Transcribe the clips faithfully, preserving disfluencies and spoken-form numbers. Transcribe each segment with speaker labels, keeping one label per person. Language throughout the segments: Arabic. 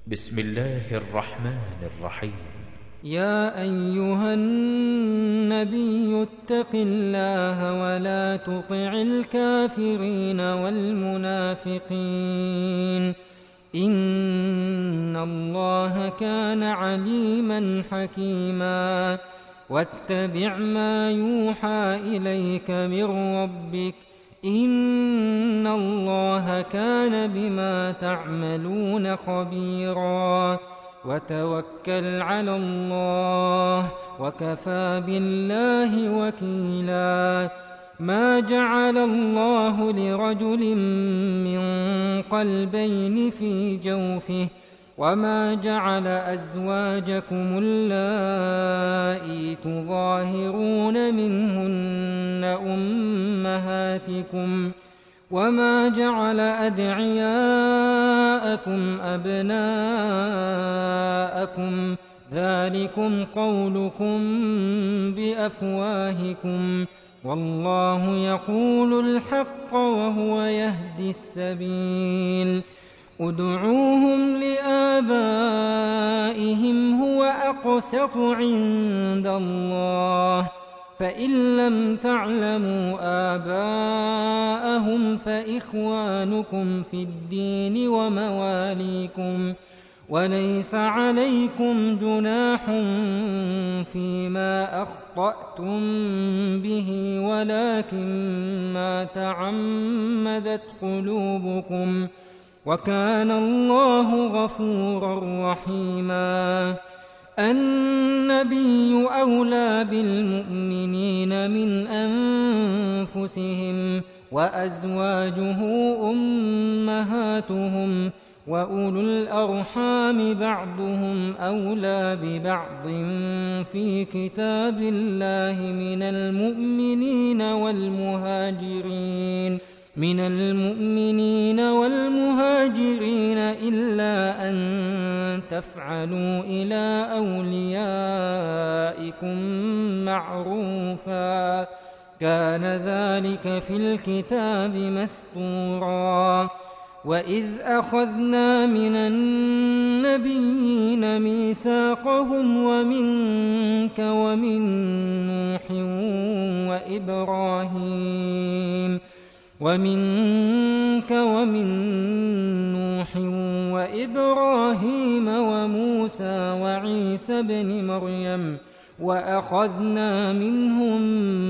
Speaker 1: بسم الله الرحمن الرحيم.
Speaker 2: يا أيها النبي اتق الله ولا تطع الكافرين والمنافقين إن الله كان عليما حكيما. واتبع ما يوحى إليك من ربك إن الله كان بما تعملون خبيرا. وتوكل على الله وكفى بالله وكيلا. ما جعل الله لرجل من قلبين في جوفه وما جعل أزواجكم اللائي تظاهرون منهن أمهاتكم وما جعل أدعياءكم أبناءكم ذلكم قولكم بأفواهكم والله يقول الحق وهو يهدي السبيل. ادعوهم لآبائهم هو أقسط عند الله فإن لم تعلموا آباءهم فإخوانكم في الدين ومواليكم وليس عليكم جناح فيما أخطأتم به ولكن ما تعمدت قلوبكم وكان الله غفورا رحيما. النبي أولى بالمؤمنين من أنفسهم وأزواجه أمهاتهم وأولو الأرحام بعضهم أولى ببعض في كتاب الله من المؤمنين والمهاجرين من المؤمنين والمهاجرين إلا أن تفعلوا إلى أوليائكم معروفا كان ذلك في الكتاب مسطورا. وإذ أخذنا من النبيين ميثاقهم ومنك ومن نوح وإبراهيم ومنك ومن نوح وإبراهيم وموسى وعيسى بن مريم وأخذنا منهم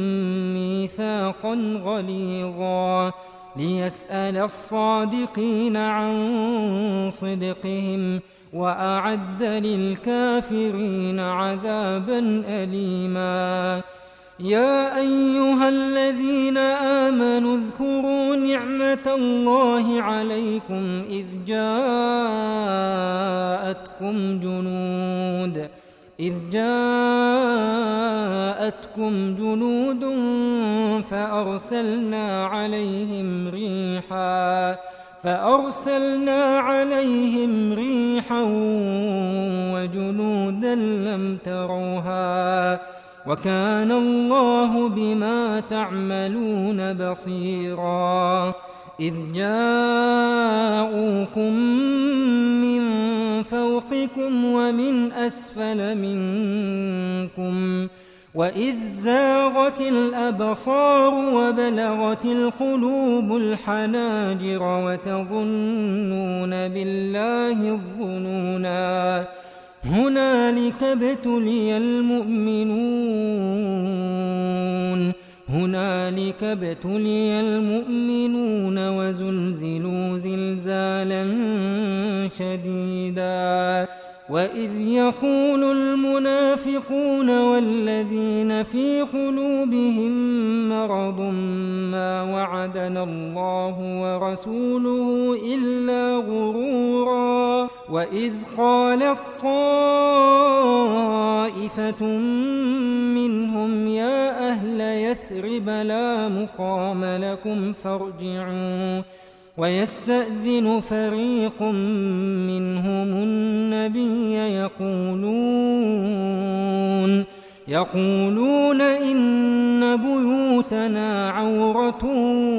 Speaker 2: ميثاقا غليظا ليسأل الصادقين عن صدقهم وأعد للكافرين عذابا أليما. يا أيها الذين آمنوا اذكروا نعمة الله عليكم إذ جاءتكم جنود إذ جاءتكم جنود فأرسلنا عليهم ريحا فأرسلنا عليهم ريحا وجنودا لم تروها وكان الله بما تعملون بصيرا. إذ جاءوكم من فوقكم ومن أسفل منكم وإذ زاغت الأبصار وبلغت القلوب الحناجر وتظنون بالله الظنونا هنالك ابتلي المؤمنون هنالك ابتلي المؤمنون وزلزلوا زلزالا شديدا. وإذ يقول المنافقون والذين في قلوبهم مرض ما وعدنا الله ورسوله إلا غرورا. وإذ قالت طائفة منهم يا أهل يثرب لا مقام لكم فارجعوا ويستأذن فريق منهم النبي يقولون يقولون إن بيوتنا عورة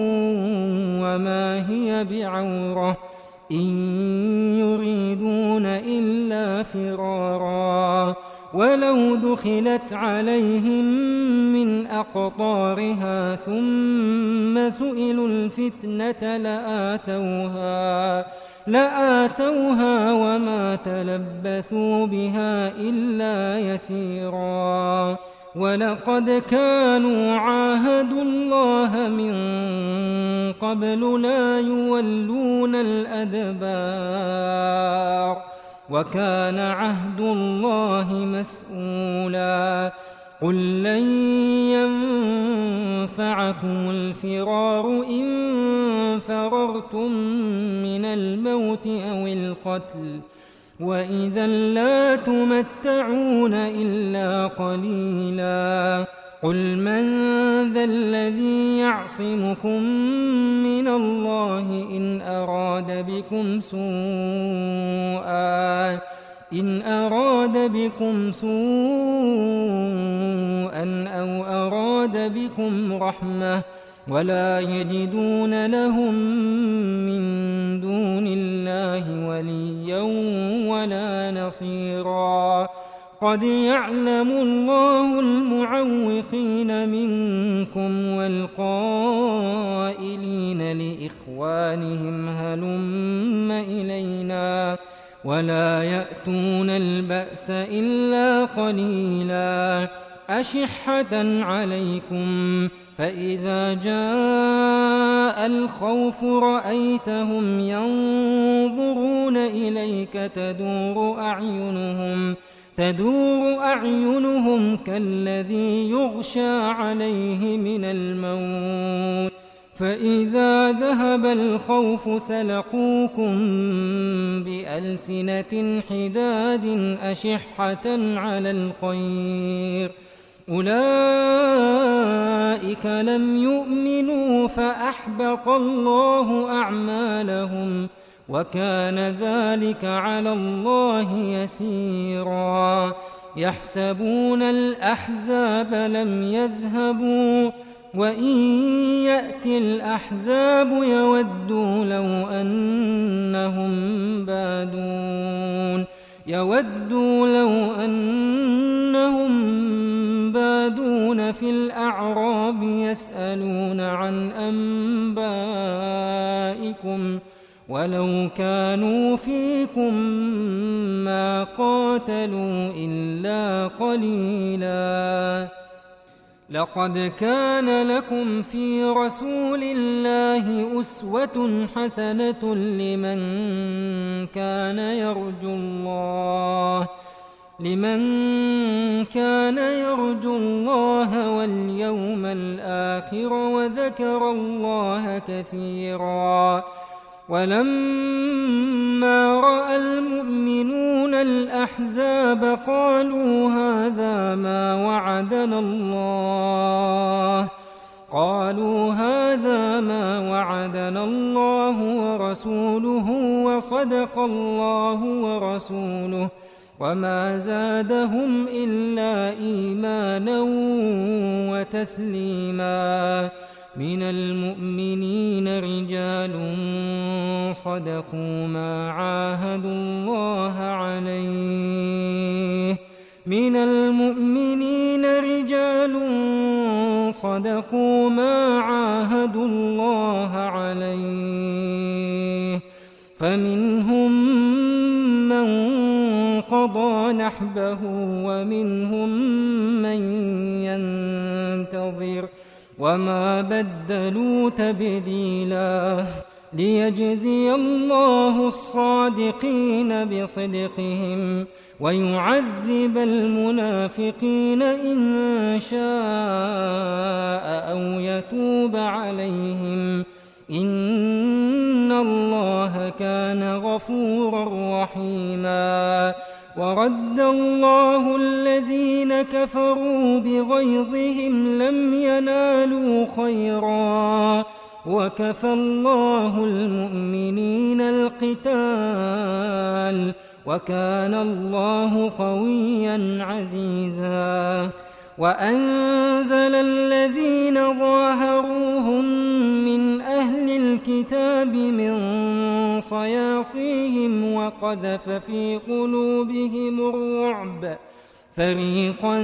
Speaker 2: وما هي بعورة إن يريدون إلا فرارا ولو دخلت عليهم من أقطارها ثم سئلوا الفتنة لآتوها لآتوها وما تلبثوا بها إلا يسيرا ولقد كانوا عاهدوا الله من قبل لا يولون الأدبار وكان عهد الله مسؤولا قل لن ينفعكم الفرار إن فررتم من الموت أو القتل وإذا لا تمتعون إلا قليلا قل من ذا الذي يعصمكم من الله إن أراد بكم سوءا إن أراد بكم سوءا أو أراد بكم رحمة ولا يجدون لهم من دون الله وليا ولا نصيرا قد يعلم الله المعوقين منكم والقائلين لإخوانهم هلم إلينا ولا يأتون البأس إلا قليلا أشحة عليكم فإذا جاء الخوف رأيتهم ينظرون إليك تدور أعينهم تدور أعينهم كالذي يغشى عليه من الموت فإذا ذهب الخوف سلقوكم بألسنة حداد أشحة على الخير أولئك لم يؤمنوا فأحبط الله أعمالهم وكان ذلك على الله يسيرا يحسبون الأحزاب لم يذهبوا وإن يأتي الأحزاب يودوا لو أنهم بادون يودوا لو أنهم بادون في الأعراب يسألون عن أنبائكم ولو كانوا فيكم ما قاتلوا إلا قليلا لقد كان لكم في رسول الله أسوة حسنة لمن كان يرجو الله لمن كان يرجو الله واليوم الآخر وذكر الله كثيرا ولما رأى المؤمنون الأحزاب قالوا هذا ما وعدنا الله قالوا هذا ما وعدنا الله ورسوله وصدق الله ورسوله وما زادهم إلا إيمانا وتسليما من المؤمنين رجال صدقوا ما عاهدوا الله عليه من المؤمنين رجال صدقوا ما عاهدوا الله عليه فمنهم من قضى نحبه ومنهم من ينتظر وما بدلوا تبديلا ليجزي الله الصادقين بصدقهم ويعذب المنافقين إن شاء أو يتوب عليهم إن الله كان غفورا رحيما ورد الله الذين كفروا بغيظهم لم ينالوا خيرا وكفى الله المؤمنين القتال وكان الله قويا عزيزا وأنزل الذين ظاهروهم من أهل الكتاب من صياصيهم وقذف في قلوبهم الرعب فريقا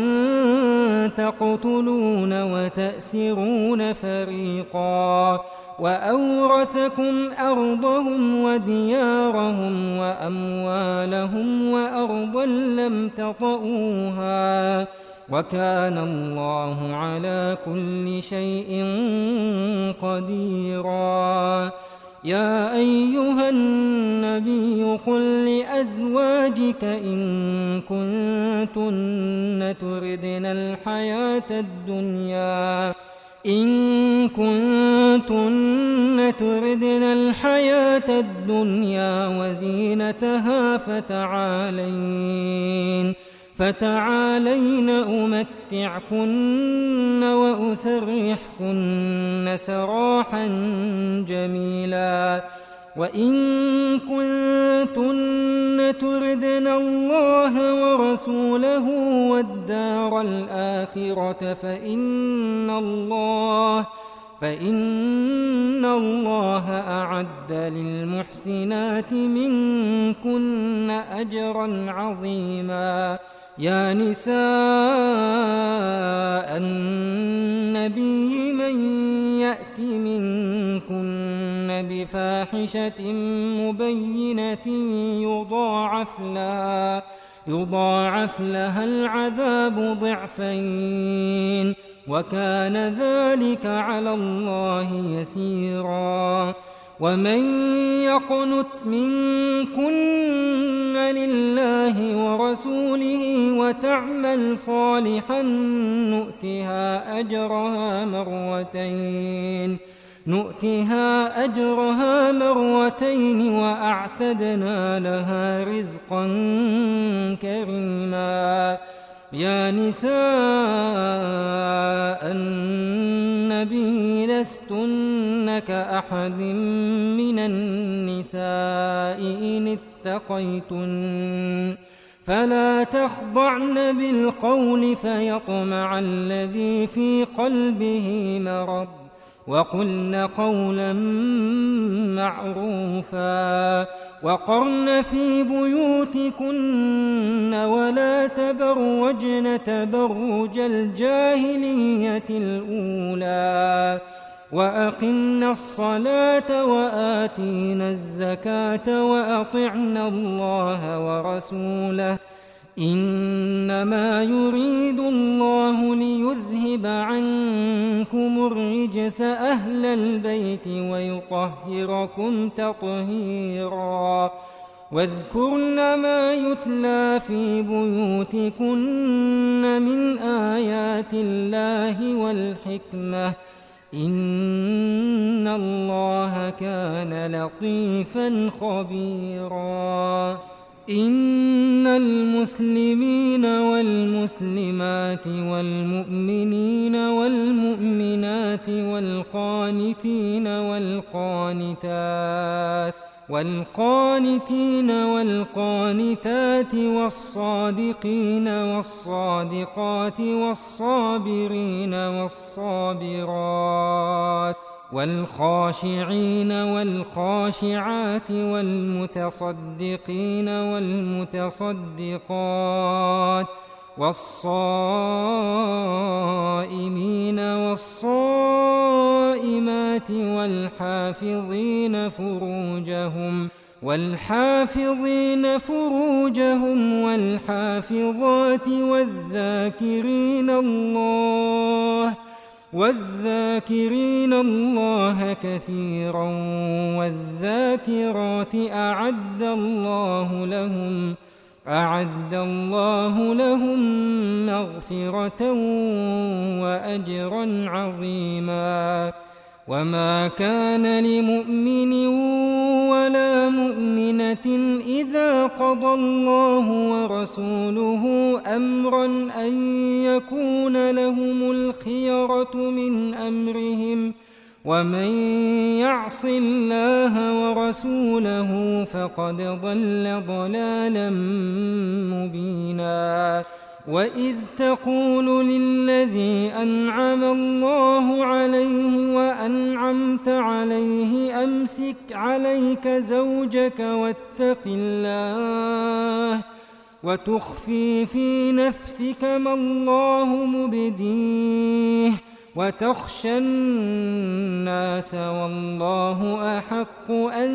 Speaker 2: تقتلون وتأسرون فريقا وأورثكم أرضهم وديارهم وأموالهم وأرضا لم تطئوها وكان الله على كل شيء قديرا. يا أيها النبي قل لأزواجك إن كنتن تردن الحياة الدنيا إن كنتن تردن الحياة الدنيا وزينتها فتعالين فتعالين أمتعكن وأسرحكن سراحا جميلا. وإن كنتن تردن الله ورسوله والدار الآخرة فإن الله فإن الله أعد للمحسنات منكن أجرا عظيما. يا نساء النبي من يأت منكن بفاحشة مبينة يضاعف لها, يضاعف لها العذاب ضعفين وكان ذلك على الله يسيرا. ومن يقنت منكن لله ورسوله وتعمل صالحا نؤتها أجرها مرتين نؤتها أجرها مرتين وأعتدنا لها رزقا كريما. يا نساء النبي لستن كأحد من النساء إن اتقيتن فلا تخضعن بالقول فيطمع الذي في قلبه مرض وقلن قولا معروفا وقرن في بيوتكن ولا تبرجن تبرج الجاهلية الأولى وأقمنا الصلاة وآتينا الزكاة وأطعنا الله ورسوله إنما يريد الله ليذهب عنكم الرجس أهل البيت ويطهركم تطهيرا. واذكرن ما يتلى في بيوتكن من آيات الله والحكمة إن الله كان لطيفا خبيرا. إن المسلمين والمسلمات والمؤمنين والمؤمنات والقانتين والقانتات والقانتين والقانتات والصادقين والصادقات والصابرين والصابرات والخاشعين والخاشعات والمتصدقين والمتصدقات والصائمين والصائمات والحافظين فروجهم والحافظين فروجهم والحافظات والذاكرين الله والذاكرين الله كثيرا والذاكرات أعد الله لهم أعد الله لهم مغفرة وأجرا عظيما. وما كان لمؤمن ولا مؤمنة إذا قضى الله ورسوله أمرا أن يكون لهم الخيرة من أمرهم ومن يعص الله ورسوله فقد ضل ضلالا مبينا. وإذ تقول للذي أنعم الله عليه وأنعمت عليه أمسك عليك زوجك واتق الله وتخفي في نفسك ما الله مبديه وتخشى الناس والله أحق أن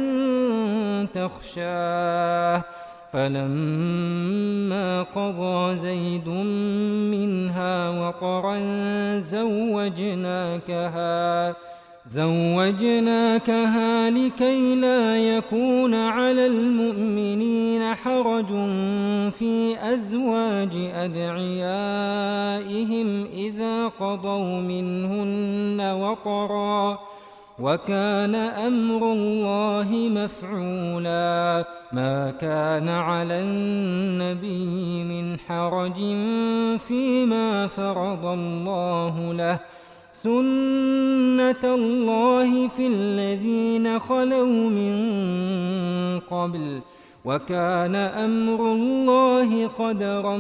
Speaker 2: تخشاه فلما قضى زيد منها وطرا زوجناكها زوجناكها لكي لا يكون على المؤمنين حرج في أزواج أدعيائهم إذا قضوا منهن وطرا وكان أمر الله مفعولا ما كان على النبي من حرج فيما فرض الله له سنة الله في الذين خلوا من قبل وكان أمر الله قدرا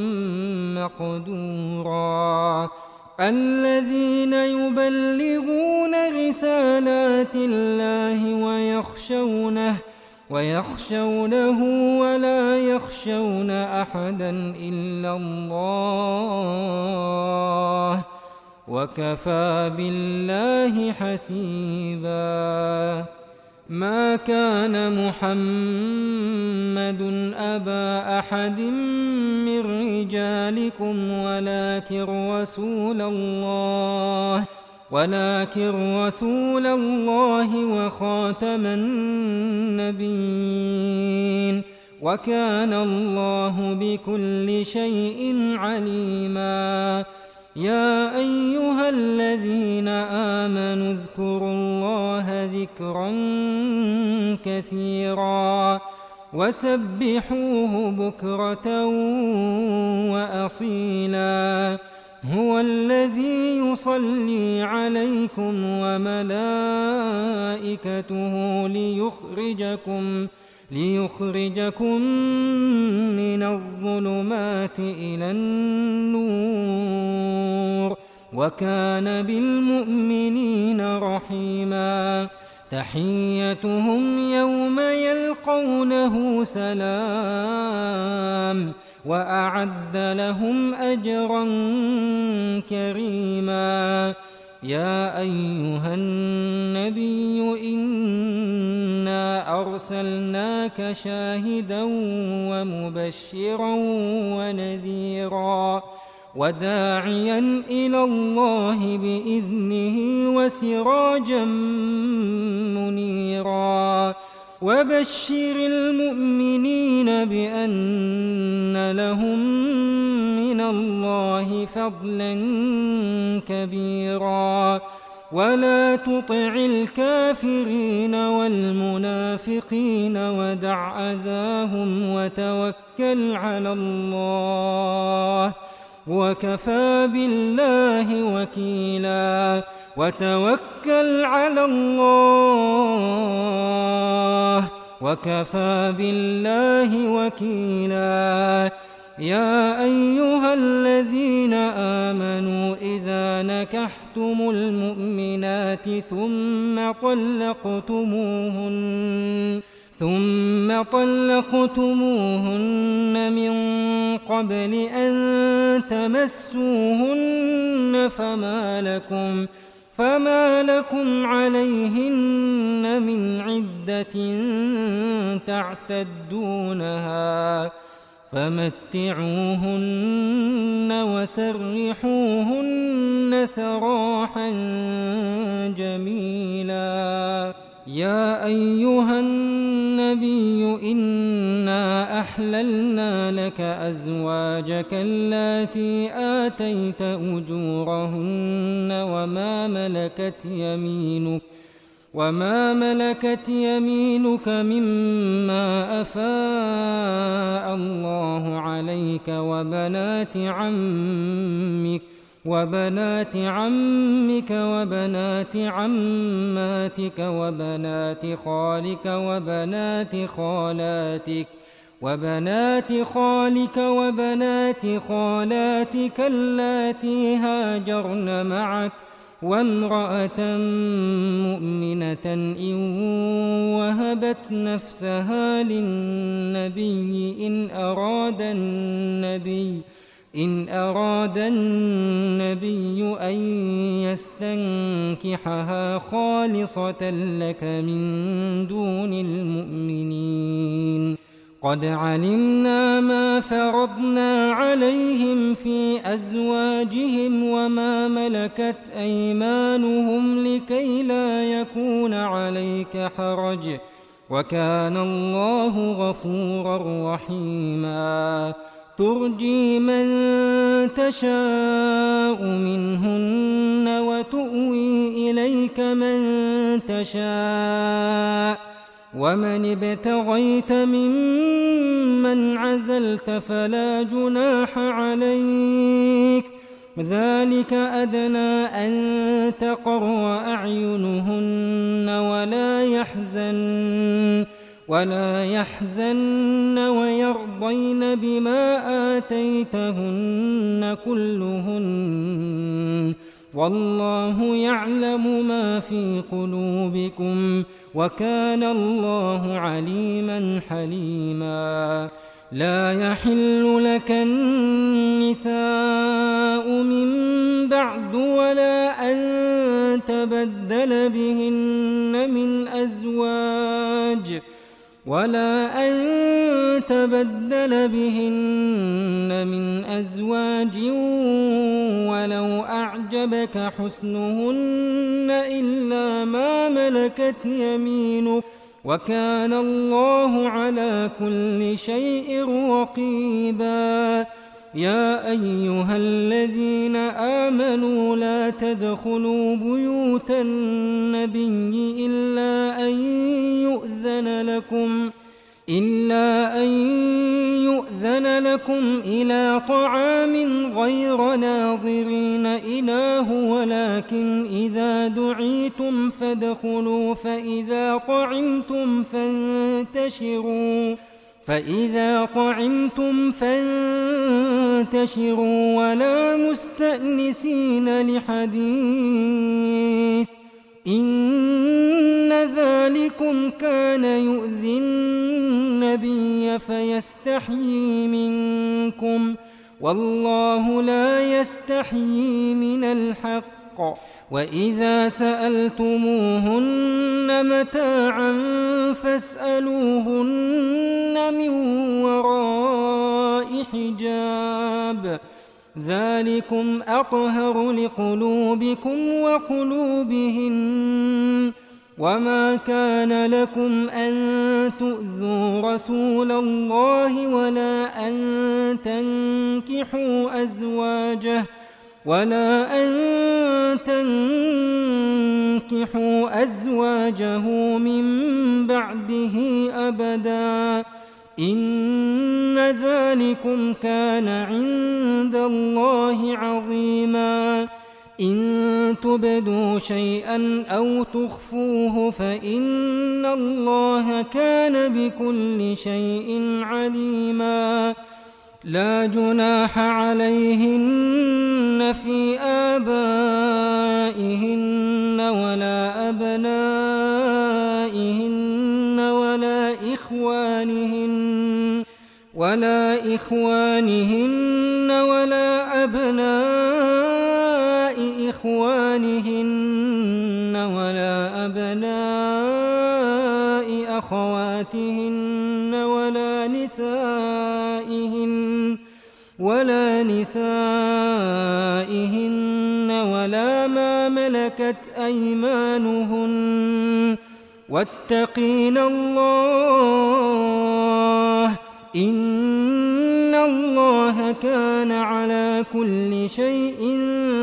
Speaker 2: مقدورا الذين يبلغون رسالات الله ويخشونه ويخشونه ولا يخشون أحدا إلا الله وكفى بالله حسيبا ما كان محمد أبا أحد من رجالكم ولكن رسول الله ولكن رسول الله وخاتم النبيين وكان الله بكل شيء عليما يا أيها الذين آمنوا اذكروا الله ذكرا كثيرا وسبحوه بكرة وأصيلا هو الذي يصلي عليكم وملائكته ليخرجكم ليخرجكم من الظلمات إلى النور وكان بالمؤمنين رحيما تحيتهم يوم يلقونه سلام وأعد لهم أجرا كريما يا أيها النبي إنا أرسلناك شاهدا ومبشرا ونذيرا وداعيا إلى الله بإذنه وسراجا منيرا وبشر المؤمنين بأن لهم من الله فضلا كبيرا ولا تطع الكافرين والمنافقين ودع أذاهم وتوكل على الله وكفى بالله وكيلا وتوكل على الله وكفى بالله وكيلا يا أيها الذين آمنوا إذا نكحتم المؤمنات ثم طلقتموهن ثم طلقتموهن من قبل أن تمسوهن فما لكم فما لكم عليهن من عدة تعتدونها فمتعوهن وسرحوهن سراحا جميلا يا أيها النبي إنا أحللنا لك أزواجك اللاتي آتيت أجورهن وما ملكت يمينك وما ملكت يمينك مما أفاء الله عليك وبنات عمك وبنات عمك وبنات عماتك وبنات خالك وبنات خالاتك وبنات خالك وبنات خالاتك اللاتي هاجرن معك وامرأة مؤمنة إن وهبت نفسها للنبي إن أراد النبي إن أراد النبي أن يستنكحها خالصة لك من دون المؤمنين. قد علمنا ما فرضنا عليهم في أزواجهم وما ملكت أيمانهم لكي لا يكون عليك حرج وكان الله غفورا رحيما. ترجي من تشاء منهن وتؤوي إليك من تشاء ومن ابتغيت ممن عزلت فلا جناح عليك ذلك أدنى أن تقر أعينهن ولا يحزن ولا يحزن ويرضين بما آتيتهن كلهن والله يعلم ما في قلوبكم وكان الله عليما حليما. لا يحل لك النساء من بعد ولا أن تبدل بهن من أزواج ولا أن تبدل بهن من أزواج ولو أعجبك حسنهن إلا ما ملكت يمينك وكان الله على كل شيء رقيبا. يا أيها الذين آمنوا لا تدخلوا بيوت النبي إلا أن يؤذن لكم إلا أن يؤذن لكم إلى طعام غير ناظرين إناه ولكن إذا دعيتم فادخلوا فإذا طعمتم فانتشروا فإذا طعمتم فانتشروا ولا مستأنسين لحديث إن ذلكم كان يؤذي النبي فيستحيي منكم والله لا يستحيي من الحق. وإذا سألتموهن متاعا فاسألوهن من وراء حجاب ذلكم أطهر لقلوبكم وقلوبهن. وما كان لكم أن تؤذوا رسول الله ولا أن تنكحوا أزواجه ولا أن تنكحوا أزواجه من بعده أبدا إن ذلكم كان عند الله عظيما. إن تبدوا شيئا أو تخفوه فإن الله كان بكل شيء عليما. لا جناح عليهن في آبائهن ولا أبنائهن ولا إخوانهن ولا إخوانهن ولا أبناء إخوانهن ولا أبناء أخواتهن ولا نسائهن ولا نسائهن ولا ما ملكت أيمانهن واتقين الله إن الله كان على كل شيء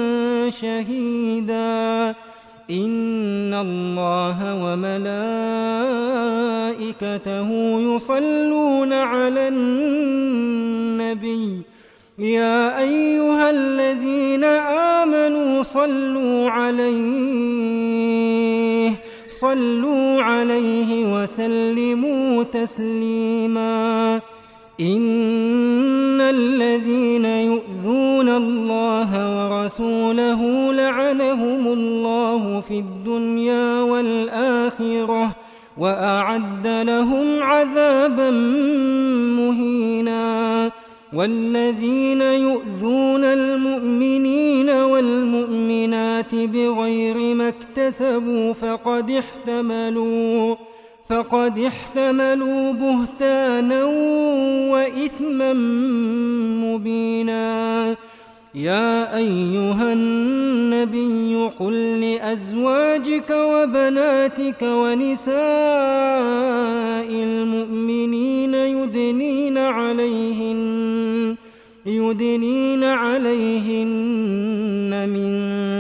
Speaker 2: شهيدا. إن الله وملائكته يصلون على النبي يا أيها الذين آمنوا صلوا عليه صلوا عليه وسلموا تسليما. إن الذين يؤذون الله ورسوله لعنهم الله في الدنيا والآخرة وأعد لهم عذابا مهينا والذين يؤذون المؤمنين والمؤمنات بغير ما اكتسبوا فقد احتملوا فقد احتملوا بهتانا وإثما مبينا يا أيها النبي قل لأزواجك وبناتك ونساء المؤمنين يدنين عليهن يدنين عليهن من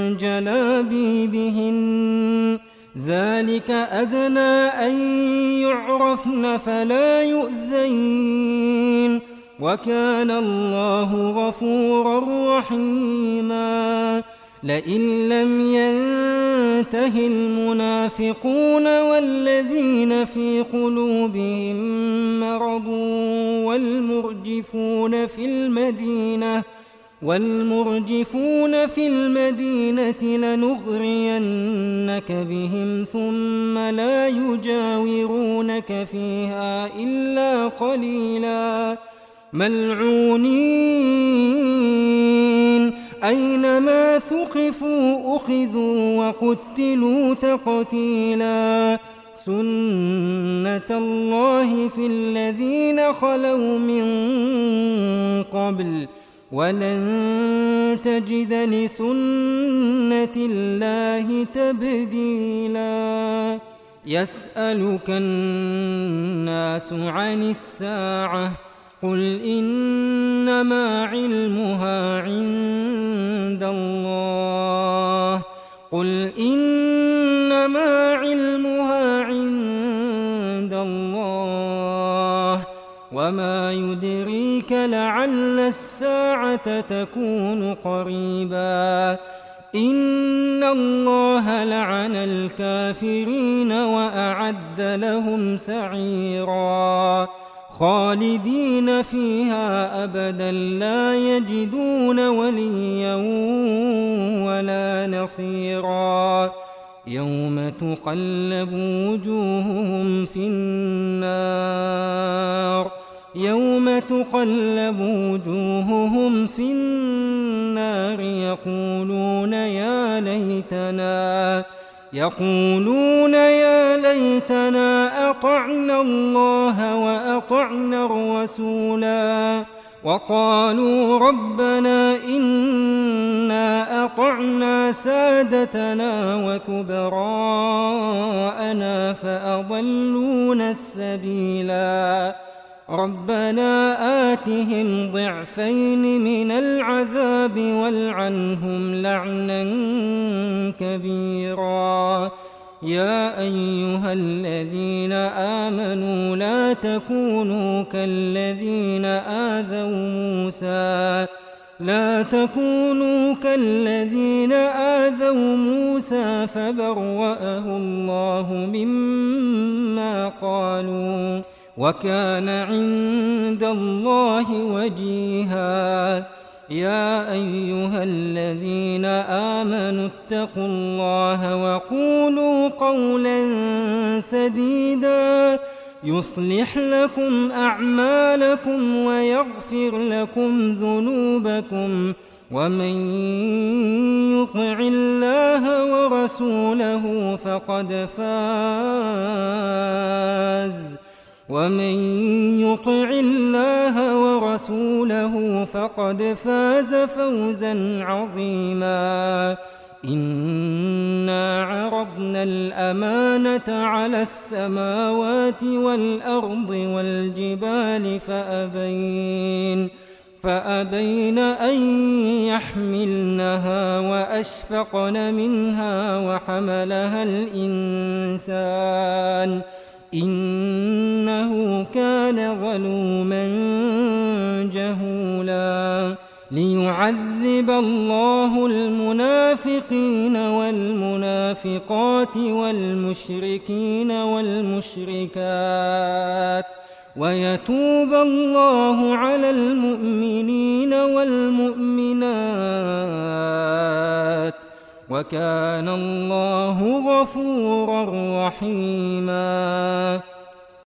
Speaker 2: جلابيبهن ذلك أدنى أن يعرفن فلا يؤذين وكان الله غفورا رحيما لئن لم ينته المنافقون والذين في قلوبهم مرض والمرجفون في المدينة والمرجفون في المدينة لنغرينك بهم ثم لا يجاورونك فيها إلا قليلا ملعونين أينما ثقفوا أخذوا وقتلوا تقتيلا سنة الله في الذين خلوا من قبل ولن تجد لسنة الله تبديلا يسألك الناس عن الساعة قل إنما علمها عند الله قل إنما علمها عند الله وما يدريك لعل الساعة تكون قريبا إن الله لعن الكافرين وأعد لهم سعيرا خالدين فيها أبدا لا يجدون وليا ولا نصيرا يوم تقلب وجوههم في النار يوم تقلب وجوههم في النار يقولون يا ليتنا يقولون يا ليتنا أطعنا الله وأطعنا الرسولا وقالوا ربنا إنا أطعنا سادتنا وكبراءنا فأضلونا السبيلا ربنا آتهم ضعفين من العذاب والعنهم لعنا كبيرا يا أيها الذين آمنوا لا تكونوا كالذين آذوا موسى لا تكونوا كالذين آذوا موسى فبرأه الله مما قالوا وكان عند الله وجيها يا أيها الذين آمنوا اتقوا الله وقولوا قولا سديدا يصلح لكم أعمالكم ويغفر لكم ذنوبكم ومن يطع الله ورسوله فقد فاز ومن يطع الله ورسوله فقد فاز فوزا عظيما إنا عرضنا الأمانة على السماوات والأرض والجبال فأبين فأبين أن يحملنها وأشفقن منها وحملها الإنسان إنه كان ظلوما جهولا ليعذب الله المنافقين والمنافقات والمشركين والمشركات ويتوب الله على المؤمنين والمؤمنات وكان الله غفورا رحيما